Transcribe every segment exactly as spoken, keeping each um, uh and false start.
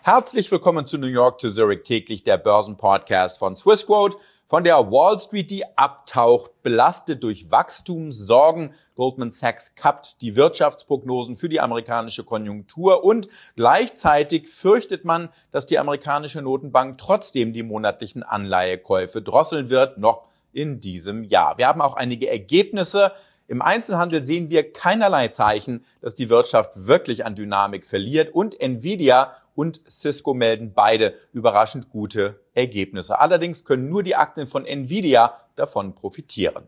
Herzlich willkommen zu New York to Zurich täglich, der Börsenpodcast von Swissquote. Von der Wall Street, die abtaucht, belastet durch Wachstumssorgen. Goldman Sachs kappt die Wirtschaftsprognosen für die amerikanische Konjunktur und gleichzeitig fürchtet man, dass die amerikanische Notenbank trotzdem die monatlichen Anleihekäufe drosseln wird, noch in diesem Jahr. Wir haben auch einige Ergebnisse. Im Einzelhandel sehen wir keinerlei Zeichen, dass die Wirtschaft wirklich an Dynamik verliert und Nvidia und Cisco melden beide überraschend gute Ergebnisse. Allerdings können nur die Aktien von Nvidia davon profitieren.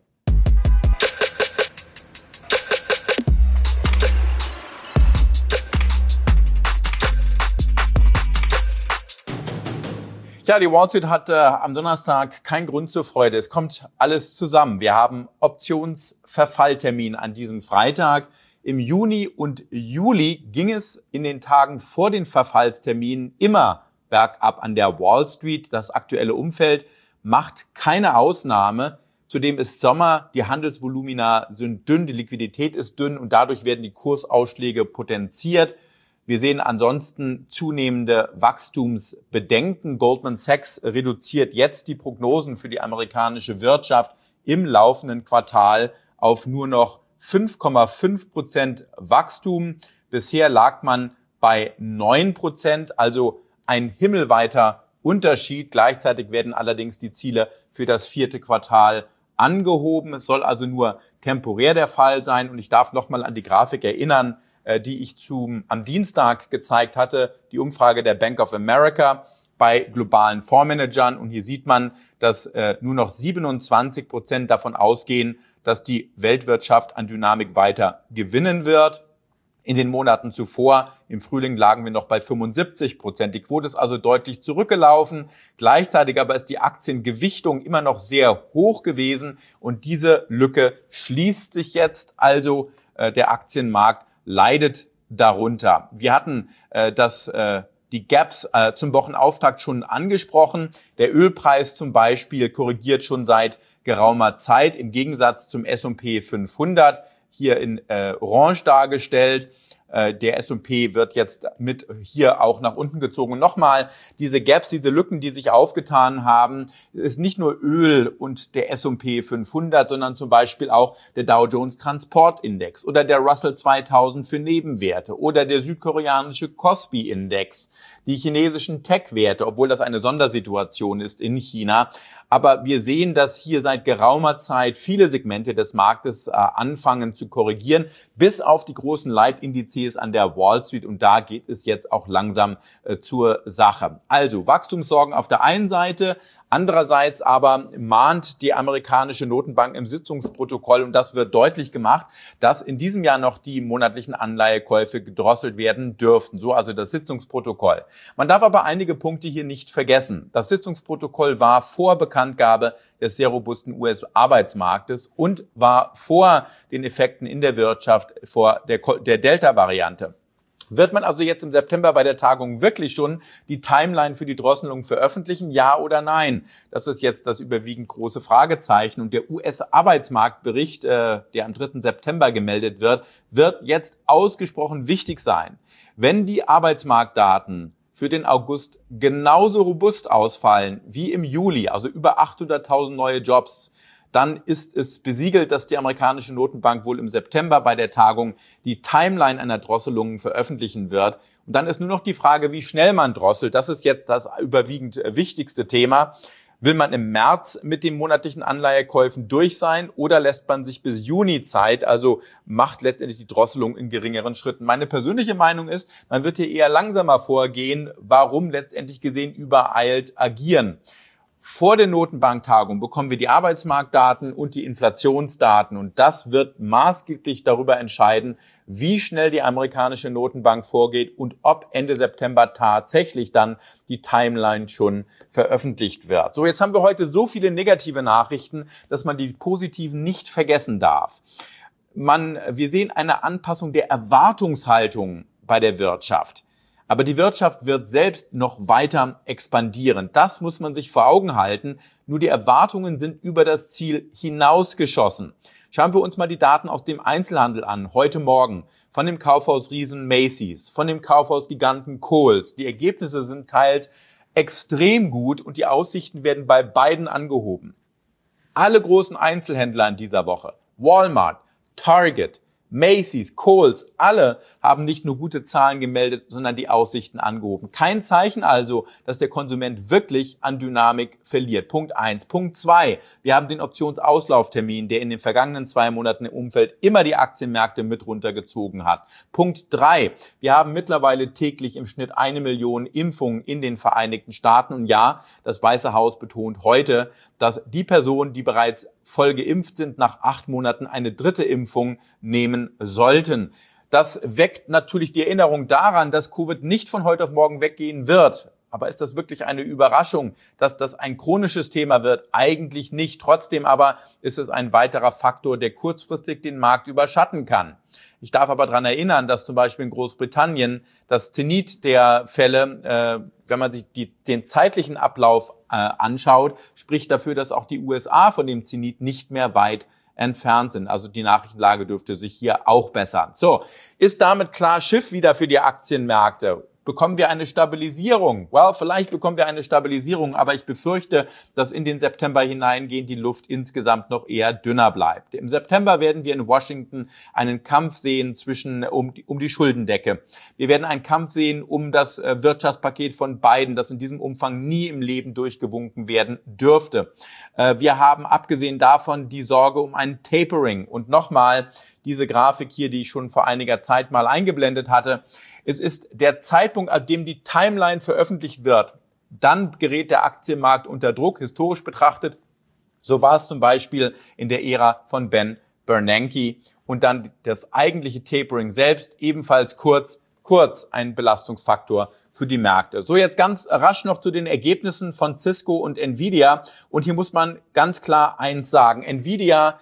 Ja, die Wall Street hat äh, am Donnerstag keinen Grund zur Freude. Es kommt alles zusammen. Wir haben Optionsverfalltermin an diesem Freitag. Im Juni und Juli ging es in den Tagen vor den Verfallsterminen immer bergab an der Wall Street. Das aktuelle Umfeld macht keine Ausnahme. Zudem ist Sommer, die Handelsvolumina sind dünn, die Liquidität ist dünn und dadurch werden die Kursausschläge potenziert. Wir sehen ansonsten zunehmende Wachstumsbedenken. Goldman Sachs reduziert jetzt die Prognosen für die amerikanische Wirtschaft im laufenden Quartal auf nur noch fünf Komma fünf Prozent Wachstum. Bisher lag man bei neun Prozent, also ein himmelweiter Unterschied. Gleichzeitig werden allerdings die Ziele für das vierte Quartal angehoben. Es soll also nur temporär der Fall sein. Und ich darf nochmal an die Grafik erinnern, die ich zum, am Dienstag gezeigt hatte, die Umfrage der Bank of America bei globalen Fondsmanagern. Und hier sieht man, dass äh, nur noch siebenundzwanzig Prozent davon ausgehen, dass die Weltwirtschaft an Dynamik weiter gewinnen wird. In den Monaten zuvor, im Frühling, lagen wir noch bei fünfundsiebzig Prozent. Die Quote ist also deutlich zurückgelaufen. Gleichzeitig aber ist die Aktiengewichtung immer noch sehr hoch gewesen. Und diese Lücke schließt sich jetzt. Also äh, der Aktienmarkt leidet darunter. Wir hatten äh, das, äh, die Gaps äh, zum Wochenauftakt schon angesprochen. Der Ölpreis zum Beispiel korrigiert schon seit geraumer Zeit im Gegensatz zum S und P fünfhundert, hier in äh, Orange dargestellt. Äh, der S und P wird jetzt mit hier auch nach unten gezogen. Und nochmal, diese Gaps, diese Lücken, die sich aufgetan haben, ist nicht nur Öl und der S und P fünfhundert, sondern zum Beispiel auch der Dow Jones Transportindex oder der Russell zweitausend für Nebenwerte oder der südkoreanische Kospi-Index, die chinesischen Tech-Werte, obwohl das eine Sondersituation ist in China. Aber wir sehen, dass hier seit geraumer Zeit viele Segmente des Marktes äh, anfangen zu korrigieren, bis auf die großen Leitindizes an der Wall Street. Und da geht es jetzt auch langsam äh, zur Sache. Also Wachstumssorgen auf der einen Seite, andererseits aber mahnt die amerikanische Notenbank im Sitzungsprotokoll, und das wird deutlich gemacht, dass in diesem Jahr noch die monatlichen Anleihekäufe gedrosselt werden dürften. So also das Sitzungsprotokoll. Man darf aber einige Punkte hier nicht vergessen. Das Sitzungsprotokoll war vor Bekanntgabe des sehr robusten U S-Arbeitsmarktes und war vor den Effekten in der Wirtschaft, vor der, der Delta-Variante. Wird man also jetzt im September bei der Tagung wirklich schon die Timeline für die Drosselung veröffentlichen? Ja oder nein? Das ist jetzt das überwiegend große Fragezeichen. Und der U S-Arbeitsmarktbericht, äh, der am dritten September gemeldet wird, wird jetzt ausgesprochen wichtig sein. Wenn die Arbeitsmarktdaten für den August genauso robust ausfallen wie im Juli, also über achthunderttausend neue Jobs, dann ist es besiegelt, dass die amerikanische Notenbank wohl im September bei der Tagung die Timeline einer Drosselung veröffentlichen wird. Und dann ist nur noch die Frage, wie schnell man drosselt. Das ist jetzt das überwiegend wichtigste Thema. Will man im März mit den monatlichen Anleihekäufen durch sein oder lässt man sich bis Juni Zeit, also macht letztendlich die Drosselung in geringeren Schritten? Meine persönliche Meinung ist, man wird hier eher langsamer vorgehen. Warum letztendlich gesehen übereilt agieren? Vor der Notenbanktagung bekommen wir die Arbeitsmarktdaten und die Inflationsdaten. Und das wird maßgeblich darüber entscheiden, wie schnell die amerikanische Notenbank vorgeht und ob Ende September tatsächlich dann die Timeline schon veröffentlicht wird. So, jetzt haben wir heute so viele negative Nachrichten, dass man die positiven nicht vergessen darf. Man, wir sehen eine Anpassung der Erwartungshaltung bei der Wirtschaft. Aber die Wirtschaft wird selbst noch weiter expandieren. Das muss man sich vor Augen halten. Nur die Erwartungen sind über das Ziel hinausgeschossen. Schauen wir uns mal die Daten aus dem Einzelhandel an, heute Morgen, von dem Kaufhausriesen Macy's, von dem Kaufhausgiganten Kohl's. Die Ergebnisse sind teils extrem gut und die Aussichten werden bei beiden angehoben. Alle großen Einzelhändler in dieser Woche, Walmart, Target, Macy's, Kohl's, alle haben nicht nur gute Zahlen gemeldet, sondern die Aussichten angehoben. Kein Zeichen also, dass der Konsument wirklich an Dynamik verliert. Punkt eins. Punkt zwei. Wir haben den Optionsauslauftermin, der in den vergangenen zwei Monaten im Umfeld immer die Aktienmärkte mit runtergezogen hat. Punkt drei. Wir haben mittlerweile täglich im Schnitt eine Million Impfungen in den Vereinigten Staaten. Und ja, das Weiße Haus betont heute, dass die Personen, die bereits voll geimpft sind, nach acht Monaten eine dritte Impfung nehmen sollten. Das weckt natürlich die Erinnerung daran, dass Covid nicht von heute auf morgen weggehen wird. Aber ist das wirklich eine Überraschung, dass das ein chronisches Thema wird? Eigentlich nicht. Trotzdem aber ist es ein weiterer Faktor, der kurzfristig den Markt überschatten kann. Ich darf aber daran erinnern, dass zum Beispiel in Großbritannien das Zenit der Fälle, äh, wenn man sich die, den zeitlichen Ablauf äh, anschaut, spricht dafür, dass auch die U S A von dem Zenit nicht mehr weit entfernt sind. Also die Nachrichtenlage dürfte sich hier auch bessern. So, ist damit klar Schiff wieder für die Aktienmärkte? Bekommen wir eine Stabilisierung? Well, vielleicht bekommen wir eine Stabilisierung, aber ich befürchte, dass in den September hineingehend die Luft insgesamt noch eher dünner bleibt. Im September werden wir in Washington einen Kampf sehen zwischen um die, um die Schuldendecke. Wir werden einen Kampf sehen um das äh, Wirtschaftspaket von Biden, das in diesem Umfang nie im Leben durchgewunken werden dürfte. Äh, wir haben abgesehen davon die Sorge um ein Tapering. Und nochmal, diese Grafik hier, die ich schon vor einiger Zeit mal eingeblendet hatte. Es ist der Zeitpunkt, ab dem die Timeline veröffentlicht wird. Dann gerät der Aktienmarkt unter Druck, historisch betrachtet. So war es zum Beispiel in der Ära von Ben Bernanke. Und dann das eigentliche Tapering selbst, ebenfalls kurz, kurz ein Belastungsfaktor für die Märkte. So, jetzt ganz rasch noch zu den Ergebnissen von Cisco und Nvidia. Und hier muss man ganz klar eins sagen. Nvidia,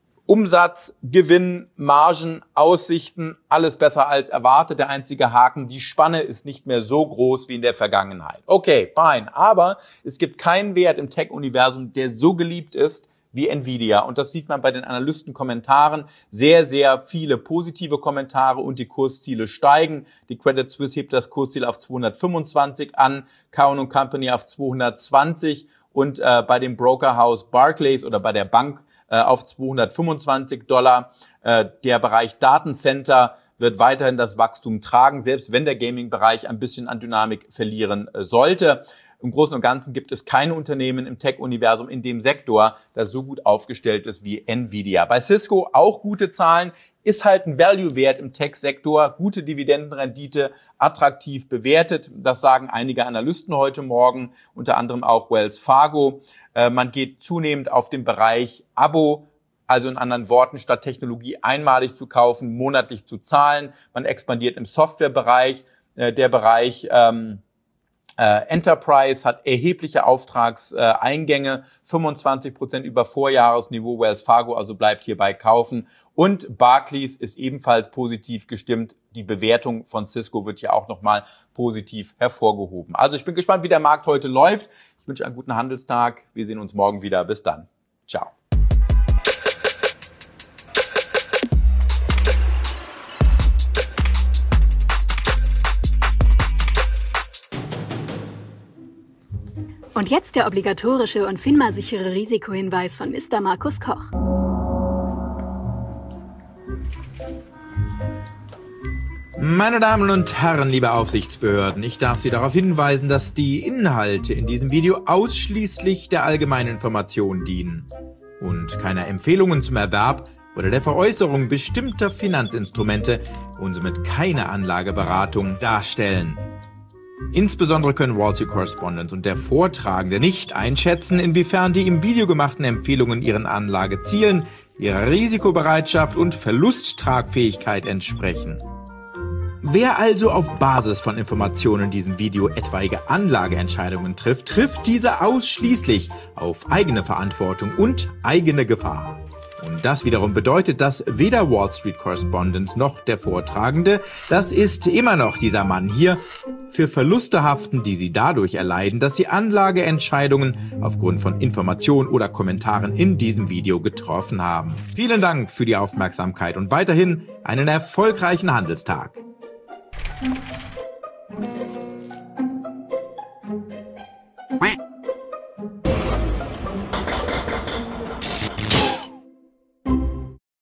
Umsatz, Gewinn, Margen, Aussichten, alles besser als erwartet. Der einzige Haken, die Spanne ist nicht mehr so groß wie in der Vergangenheit. Okay, fine. Aber es gibt keinen Wert im Tech-Universum, der so geliebt ist wie Nvidia. Und das sieht man bei den Analystenkommentaren. Sehr, sehr viele positive Kommentare und die Kursziele steigen. Die Credit Suisse hebt das Kursziel auf zweihundertfünfundzwanzig an, Cowen und Company auf zweihundertzwanzig und äh, bei dem Brokerhaus Barclays oder bei der Bank auf zweihundertfünfundzwanzig Dollar. Der Bereich Datencenter wird weiterhin das Wachstum tragen, selbst wenn der Gaming-Bereich ein bisschen an Dynamik verlieren sollte. Im Großen und Ganzen gibt es kein Unternehmen im Tech-Universum in dem Sektor, das so gut aufgestellt ist wie Nvidia. Bei Cisco auch gute Zahlen, ist halt ein Value-Wert im Tech-Sektor, gute Dividendenrendite, attraktiv bewertet. Das sagen einige Analysten heute Morgen, unter anderem auch Wells Fargo. Äh, man geht zunehmend auf den Bereich Abo, also in anderen Worten, statt Technologie einmalig zu kaufen, monatlich zu zahlen. Man expandiert im Softwarebereich, äh, der Bereich ähm, Äh, Enterprise hat erhebliche Auftragseingänge, fünfundzwanzig Prozent über Vorjahresniveau, Wells Fargo also bleibt hierbei kaufen. Und Barclays ist ebenfalls positiv gestimmt. Die Bewertung von Cisco wird hier auch nochmal positiv hervorgehoben. Also ich bin gespannt, wie der Markt heute läuft. Ich wünsche einen guten Handelstag. Wir sehen uns morgen wieder. Bis dann. Ciao. Und jetzt der obligatorische und FINMA-sichere Risikohinweis von Mister Markus Koch. Meine Damen und Herren, liebe Aufsichtsbehörden, ich darf Sie darauf hinweisen, dass die Inhalte in diesem Video ausschließlich der allgemeinen Information dienen und keine Empfehlungen zum Erwerb oder der Veräußerung bestimmter Finanzinstrumente und somit keine Anlageberatung darstellen. Insbesondere können Wall Street Correspondent und der Vortragende nicht einschätzen, inwiefern die im Video gemachten Empfehlungen ihren Anlagezielen, ihrer Risikobereitschaft und Verlusttragfähigkeit entsprechen. Wer also auf Basis von Informationen in diesem Video etwaige Anlageentscheidungen trifft, trifft diese ausschließlich auf eigene Verantwortung und eigene Gefahr. Und das wiederum bedeutet, dass weder Wall Street Correspondent noch der Vortragende, das ist immer noch dieser Mann hier, für Verluste haften, die sie dadurch erleiden, dass sie Anlageentscheidungen aufgrund von Informationen oder Kommentaren in diesem Video getroffen haben. Vielen Dank für die Aufmerksamkeit und weiterhin einen erfolgreichen Handelstag. Quack.